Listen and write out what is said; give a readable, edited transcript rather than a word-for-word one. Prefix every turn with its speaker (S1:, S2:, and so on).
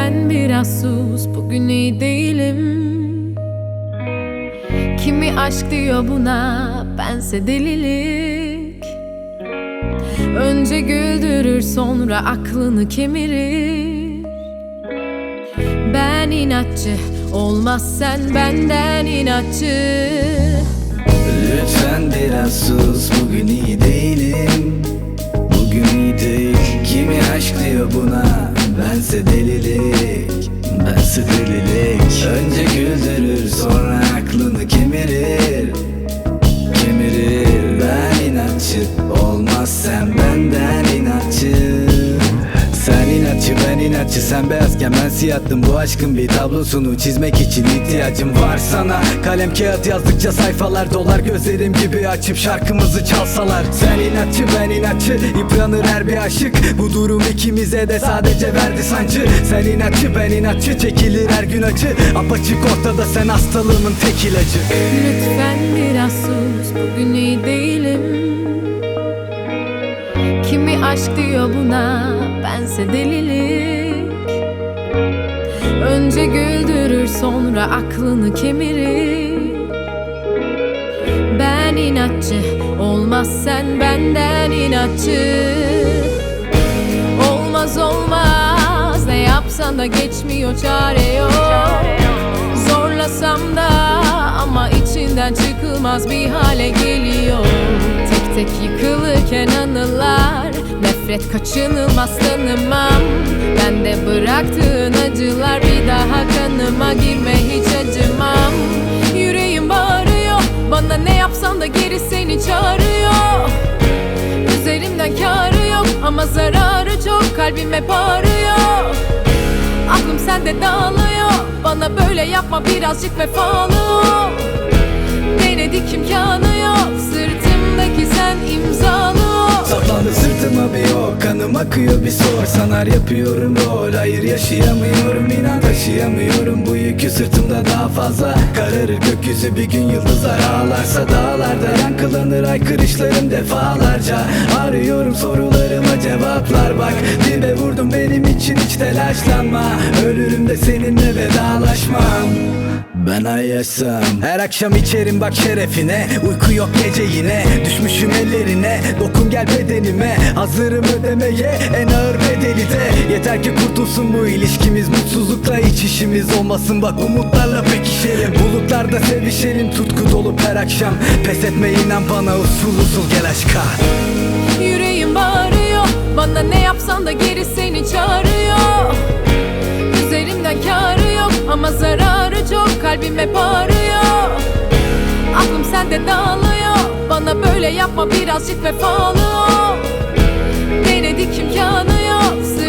S1: Lütfen biraz sus, bugün iyi değilim. Kimi aşk diyor buna, bense delilik. Önce güldürür, sonra aklını kemirir. Ben inatçı, olmaz sen benden inatçı.
S2: Lütfen biraz sus, bugün iyi değilim. Bugün iyi değil. Kimi aşk diyor buna, bense delilik. Bense delilik. Önce güldürür, sonra aklını kemirir. Kemirir. Ben inatçı, olmaz sen benden inatçı. Sen inatçı, ben inatçı, sen beyazken ben siyahtım. Bu aşkın bir tablosunu çizmek için ihtiyacım var sana. Kalem kağıt yazdıkça sayfalar dolar, gözlerim gibi açıp şarkımızı çalsalar. Sen inatçı, ben inatçı, yıpranır her bir aşık. Bu durum ikimize de sadece verdi sancı. Sen inatçı, ben inatçı, çekilir her gün acı. Apaçık ortada, sen hastalığımın tek ilacı.
S1: Lütfen biraz sus, bugün iyi değilim. Kimi aşk diyor buna, bense delilik. Önce güldürür, sonra aklını kemirir. Ben inatçı, olmaz sen benden inatçı. Olmaz olmaz, ne yapsan da geçmiyor, çare yok. Zorlasam da ama içinden çıkılmaz bir hale geliyor. Tek tek yıkılırken anılar, nefret kaçınılmaz tanımam. Bende bıraktığın acılar bir daha kanıma girme, hiç acımam. Yüreğim bağırıyor, bana ne yapsan da geri seni çağırıyor. Üzerimden kârı yok ama zararı çok, kalbim hep ağrıyor. Aklım sende dağılıyor, bana böyle yapma, birazcık vefalı ol. Denedik imkanı yok, sırtımdaki sen imzalı ol.
S2: Saplandı sırtıma bir ok, kanım akıyor bir sor. Sanar yapıyorum rol, hayır yaşayamıyorum, inan taşıyamıyorum. Bu yükü sırtımda daha fazla, kararır gökyüzü bir gün, yıldızlar ağlarsa dağlarda yankılanır haykırışlarım defalarca. Arıyorum sorularıma cevaplar, bak dibe vurdum, benim için hiç telaşlanma. Ölürüm de seninle vedalaşmam. Ben ay yaşam, her akşam içerim bak şerefine. Uyku yok gece yine, düşmüşüm ellerine. Dokun gel bedenime, hazırım ödemeye en ağır bedeli de. Yeter ki kurtulsun bu ilişkimiz, mutsuzlukla hiç işimiz olmasın. Bak umutlarla pekişelim, bulutlarda sevişelim. Tutku dolup her akşam, pes etme inan bana, usul usul gel aşka.
S1: Yüreğim bağırıyor, bana ne yapsan da geri seni çağırıyor. Üzerimden kârı yok ama zararı çok, kalbim hep ağrıyor. Aklım sende dağılıyor, bana böyle yapma, birazcık vefalı ol. Denedik imkanı yok,